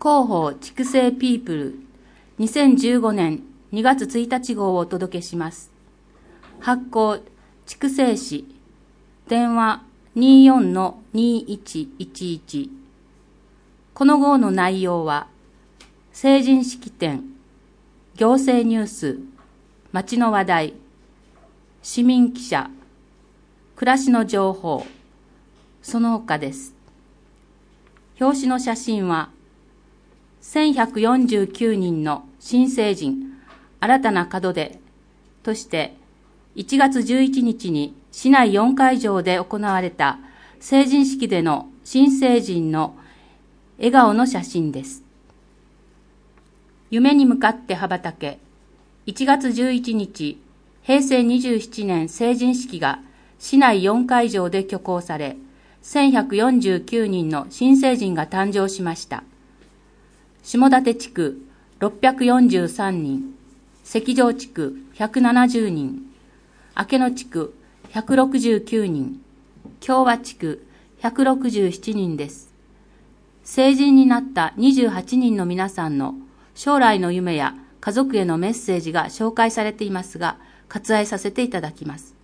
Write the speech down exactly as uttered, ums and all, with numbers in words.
広報畜生ピープルにせんじゅうごねんにがつついたち号をお届けします。発行畜生誌、電話 にじゅうよんのにいちいちいち。この号の内容は、成人式典、行政ニュース、街の話題、市民記者、暮らしの情報、その他です。表紙の写真は、せんひゃくよんじゅうきゅうにんの新成人、新たな門出として、いちがつじゅういちにちに市内よんかいじょうで行われた成人式での新成人の笑顔の写真です。夢に向かって羽ばたけ、いちがつじゅういちにち、へいせいにじゅうななねん成人式が市内よんかいじょうで挙行され、せんひゃくよんじゅうきゅうにんの新成人が誕生しました。下館地区ろっぴゃくよんじゅうさんにん、関城地区ひゃくななじゅうにん、明野地区ひゃくろくじゅうきゅうにん、共和地区ひゃくろくじゅうななにんです。成人になったにじゅうはちにんの皆さんの将来の夢や家族へのメッセージが紹介されていますが、割愛させていただきます。